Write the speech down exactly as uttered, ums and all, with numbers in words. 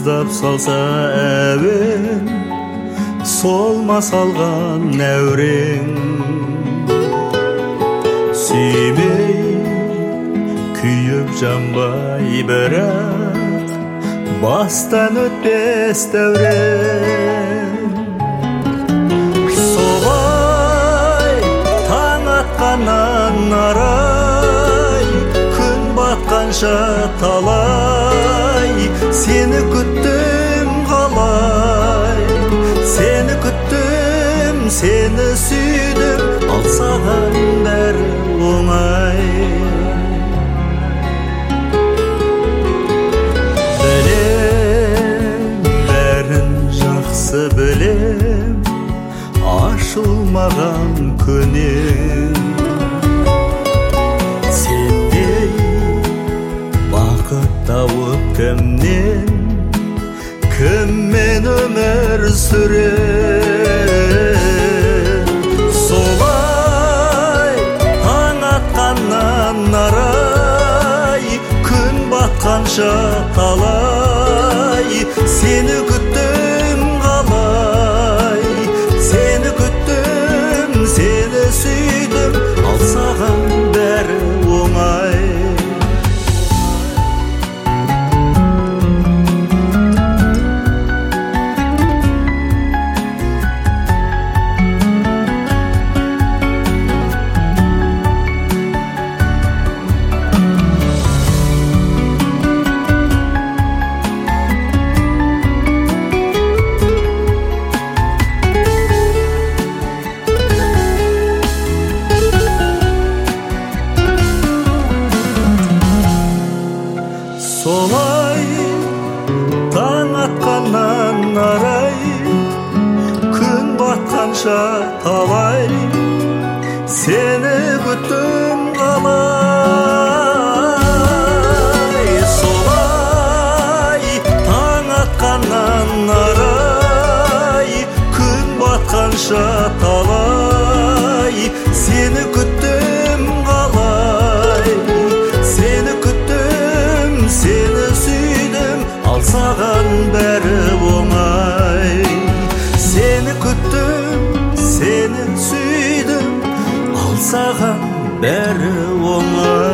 Ыздап салса әуен, солмас алған әурең. Сүймей, күйіп жанбай бірақ, бастан өтпес дәурен. Солай таң атқаннан арай, күн батқанша талай, сені күттім қалай, сені күттім, сені сүйдім, ал саған бәрі оңай. Білем, бәрін жақсы білем, ашылмаған көнем. Сендей бақыт тауып кімнен, кіммен өмір сүрер. Солай таң атқаннан арай, күн батқанша талай, сені күттім қалай, сені күттім, сені сүйдім, ал саған бәрі оңай. Солай таң атқаннан арай, күн батқанша талай, сені күттім қалай. Солай таң атқаннан арай, күн батқанша талай, сені күттім қалай, сені күттім, сені сүйдім, ал саған бәрі оңай. Сені күттім, сені сүйдім, ал саған бәрі оңай.